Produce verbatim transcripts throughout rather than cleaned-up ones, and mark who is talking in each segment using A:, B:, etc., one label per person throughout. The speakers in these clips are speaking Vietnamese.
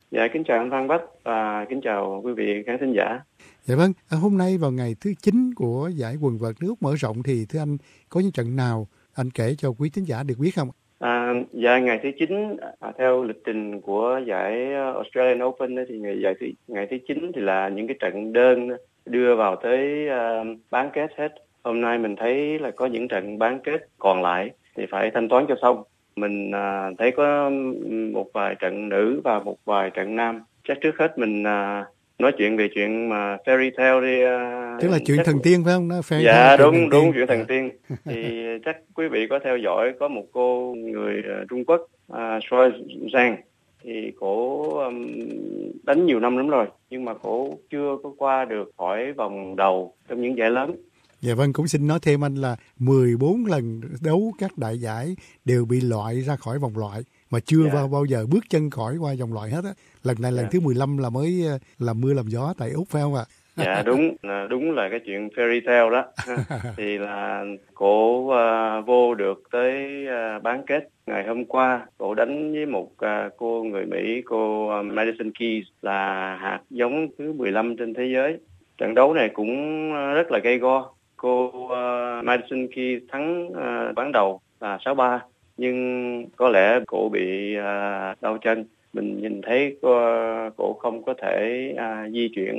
A: Dạ, kính chào anh Văn Bách và kính chào quý vị khán thính giả.
B: Dạ vâng, hôm nay vào ngày thứ chín của giải quần vợt nước mở rộng thì thưa anh có những trận nào anh kể cho quý thính giả được biết không?
A: À, dạ, ngày thứ chín à, theo lịch trình của giải Australian Open thì ngày giải thứ ngày thứ chín thì là những cái trận đơn đưa vào tới uh, bán kết hết. Hôm nay mình thấy là có những trận bán kết còn lại thì phải thanh toán cho xong. Mình uh, thấy có một vài trận nữ và một vài trận nam. Chắc trước hết mình uh, nói chuyện về chuyện mà fairy tale đi. Uh,
B: Tức là chuyện
A: chắc...
B: thần tiên phải không? Nó fairy
A: dạ
B: tale,
A: đúng
B: chuyện
A: đúng
B: tiên.
A: chuyện thần tiên. Thì chắc quý vị có theo dõi có một cô người uh, Trung Quốc, uh, Shuai Zhang. Thì cổ um, đánh nhiều năm lắm rồi nhưng mà cổ chưa có qua được khỏi vòng đầu trong những giải lớn.
B: Dạ vâng, cũng xin nói thêm anh là mười bốn lần đấu các đại giải đều bị loại ra khỏi vòng loại mà chưa
A: Dạ.
B: bao bao giờ bước chân khỏi qua vòng loại hết á. Lần này lần
A: Dạ.
B: thứ mười lăm là mới làm mưa làm gió tại Úc phải không ạ?
A: Dạ đúng, là đúng là cái chuyện fairy tale đó. Thì là cổ uh, vô được tới uh, bán kết ngày hôm qua. Cổ đánh với một uh, cô người Mỹ, cô uh, Madison Keys là hạt giống thứ mười lăm trên thế giới. Trận đấu này cũng uh, rất là gay go. Cô uh, Madison Keys thắng uh, ván đầu là sáu ba. Nhưng có lẽ cổ bị uh, đau chân. Mình nhìn thấy cô, cổ không có thể à, di chuyển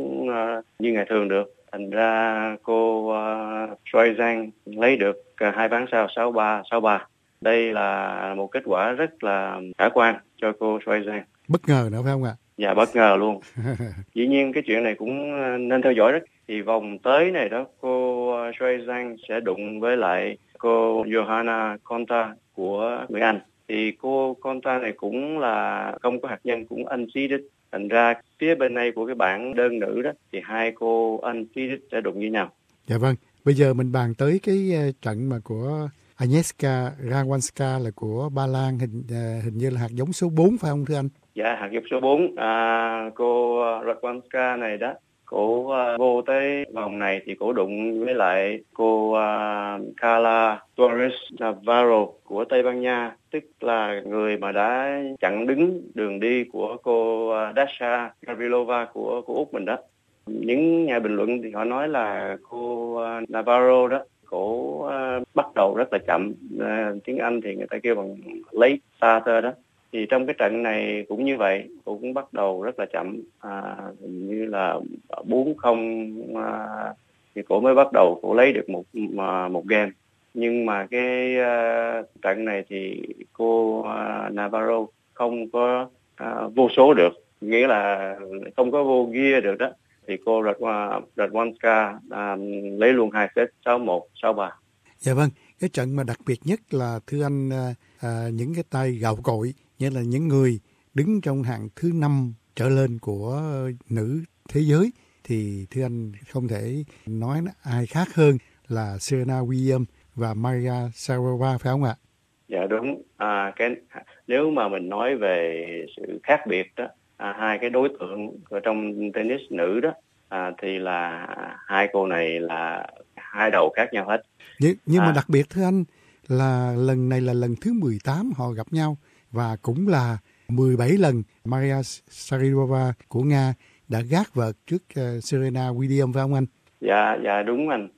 A: à, như ngày thường được. Thành ra cô à, Shuai Zhang lấy được à, hai ván sau sáu ba, sáu ba. Đây là một kết quả rất là khả quan cho cô Shuai Zhang.
B: Bất ngờ nữa phải không ạ?
A: Dạ, bất ngờ luôn. Dĩ nhiên cái chuyện này cũng nên theo dõi rất. Thì vòng tới này đó, cô Shuai Zhang sẽ đụng với lại cô Johanna Konta của người Anh. Thì cô Konta này cũng là không có hạt nhân, cũng unseeded. Thành ra phía bên này của cái bảng đơn nữ đó thì hai cô unseeded sẽ đụng với nhau.
B: Dạ vâng, bây giờ mình bàn tới cái trận mà của Agnieszka Radwanska là của Ba Lan, hình hình như là hạt giống số bốn phải không thưa anh?
A: Dạ, hạt giống số bốn. À, cô Radwanska này đó, cổ uh, vô tới vòng này thì cổ đụng với lại cô uh, Carla Torres Navarro của Tây Ban Nha, tức là người mà đã chặn đứng đường đi của cô uh, Dasha Gavrilova của của Úc mình đó. Những nhà bình luận thì họ nói là cô uh, Navarro đó, cổ uh, bắt đầu rất là chậm, uh, tiếng Anh thì người ta kêu bằng late starter đó. Thì trong cái trận này cũng như vậy, cô cũng bắt đầu rất là chậm, à, như là bốn không à, thì cô mới bắt đầu cô lấy được một mà, một game. Nhưng mà cái uh, trận này thì cô uh, Navarro không có uh, vô số được, nghĩa là không có vô gear được đó. Thì cô Radwanska uh, lấy luôn hai set sáu một, sáu ba.
B: Dạ vâng, cái trận mà đặc biệt nhất là thưa anh à, những cái tay gạo cội, như là những người đứng trong hạng thứ năm trở lên của nữ thế giới thì thưa anh không thể nói ai khác hơn là Serena Williams và Maria Sharapova phải không ạ?
A: Dạ đúng. À, cái nếu mà mình nói về sự khác biệt đó, à, hai cái đối tượng ở trong tennis nữ đó, à, thì là hai cô này là hai đầu khác nhau hết.
B: Nhưng, nhưng
A: à.
B: mà đặc biệt thưa anh là lần này là lần thứ mười tám họ gặp nhau và cũng là mười bảy lần Maria Sharapova của Nga đã gác vợt trước uh, Serena Williams phải không anh?
A: Dạ, dạ đúng anh.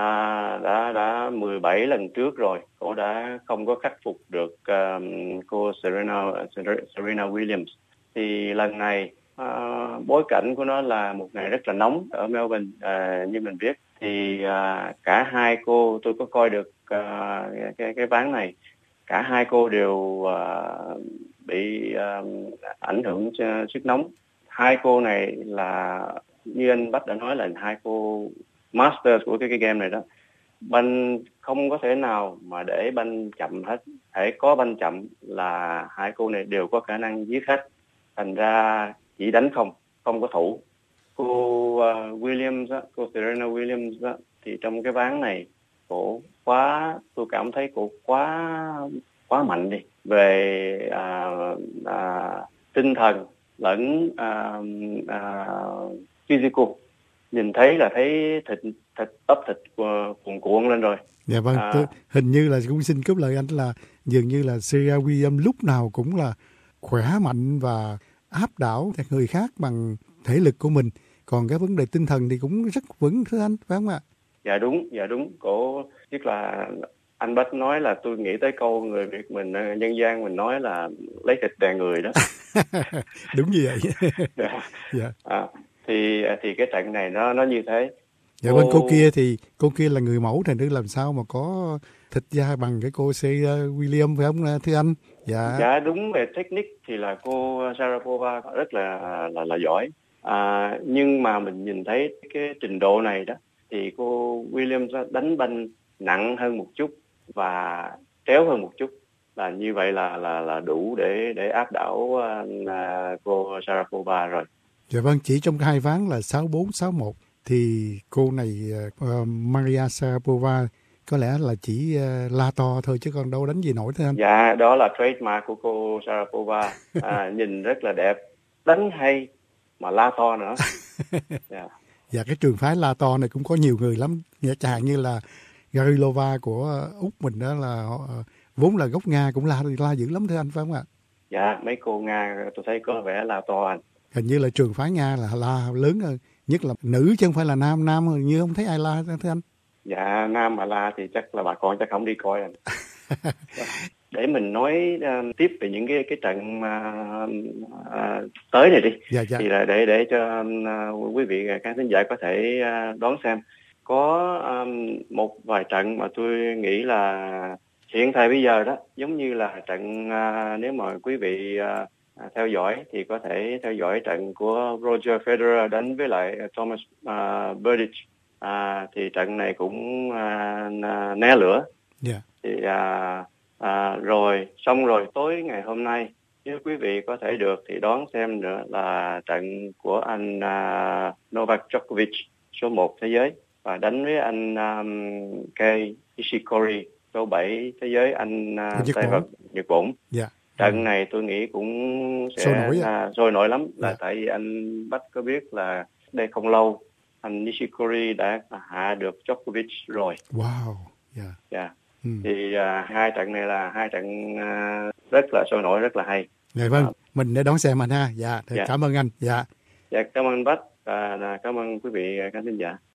A: À, đã đã mười bảy lần trước rồi, cô đã không có khắc phục được um, cô Serena Serena Williams. Thì lần này uh, bối cảnh của nó là một ngày rất là nóng ở Melbourne, uh, như mình biết. Thì uh, cả hai cô, tôi có coi được uh, cái cái ván này, cả hai cô đều uh, bị uh, ảnh hưởng sức nóng. Hai cô này là như anh Bách đã nói là hai cô master của cái, cái game này đó. Banh không có thể nào mà để banh chậm hết. Thể có banh chậm là hai cô này đều có khả năng giết hết. Thành ra chỉ đánh không, không có thủ. Cô uh, Williams đó, cô Serena Williams đó, thì trong cái ván này cổ quá, tôi cảm thấy cổ quá quá mạnh đi về uh, uh, tinh thần lẫn uh, uh, physical. Nhìn thấy là thấy thịt thịt ấp thịt cuồn cuộn lên rồi.
B: Dạ vâng, à, tôi, hình như là cũng xin cướp lời anh là dường như là Serena Williams lúc nào cũng là khỏe mạnh và áp đảo các người khác bằng thể lực của mình. Còn cái vấn đề tinh thần thì cũng rất vững thưa anh, phải không ạ?
A: Dạ đúng, dạ đúng. Cổ tức là anh Bách nói là tôi nghĩ tới câu người Việt mình dân gian mình nói là lấy thịt đè người đó.
B: Đúng như vậy.
A: Dạ.
B: Dạ.
A: À, thì thì cái trận này nó nó như thế.
B: Dạ vâng, cô kia thì cô kia là người mẫu, thành ra làm sao mà có thịt da bằng cái cô Serena Williams, phải không thưa anh? Dạ.
A: Dạ đúng, về technique thì là cô Sharapova rất là là là giỏi. À, nhưng mà mình nhìn thấy cái trình độ này đó thì cô Williams đánh banh nặng hơn một chút và kéo hơn một chút, là như vậy là là là đủ để để áp đảo uh, cô Sharapova rồi.
B: Dạ vâng, chỉ trong hai ván là sáu bốn sáu một thì cô này uh, Maria Sharapova có lẽ là chỉ uh, la to thôi chứ còn đâu đánh gì nổi thưa anh.
A: Dạ, đó là trademark của cô Sharapova. À, nhìn rất là đẹp, đánh hay mà la to nữa.
B: Yeah. Dạ, cái trường phái la to này cũng có nhiều người lắm, chẳng hạn như là Garilova của Úc mình đó là uh, vốn là gốc Nga cũng la la dữ lắm thưa anh, phải không ạ?
A: Dạ, mấy cô Nga tôi thấy có vẻ la to anh.
B: Hình như là trường phái Nga là la lớn hơn, nhất là nữ chứ không phải là nam, nam hình như không thấy ai la thưa anh.
A: Dạ, nam mà la thì chắc là bà con chắc không đi coi anh. Để mình nói uh, tiếp về những cái cái trận uh, uh, tới này đi.
B: Dạ, dạ.
A: Thì là để để cho uh, quý vị khán thính giả có thể uh, đón xem. Có um, một vài trận mà tôi nghĩ là hiện thời bây giờ đó, giống như là trận uh, nếu mà quý vị uh, theo dõi thì có thể theo dõi trận của Roger Federer đánh với lại Thomas uh, Berdych. À, thì trận này cũng uh, né lửa.
B: Yeah.
A: Thì uh, À, rồi xong rồi tối ngày hôm nay nếu quý vị có thể được thì đón xem nữa là trận của anh uh, Novak Djokovic số một thế giới và đánh với anh um, Kei Nishikori số bảy thế giới, anh uh, tay vợt Nhật Bản.
B: Yeah.
A: Trận
B: ừ.
A: này tôi nghĩ cũng sẽ
B: sôi nổi, à?
A: uh, sôi nổi lắm, là
B: yeah.
A: tại vì anh Bách có biết là đây không lâu anh Nishikori đã hạ được Djokovic rồi.
B: Wow. Yeah.
A: Yeah.
B: Ừ.
A: Thì uh, hai trận này là hai trận uh, rất là sôi nổi, rất là hay.
B: Dạ vâng, à. Mình để đón xem anh ha. Dạ,
A: dạ.
B: Cảm ơn anh. Dạ.
A: Dạ, cảm ơn Bách và cảm ơn quý vị khán thính giả.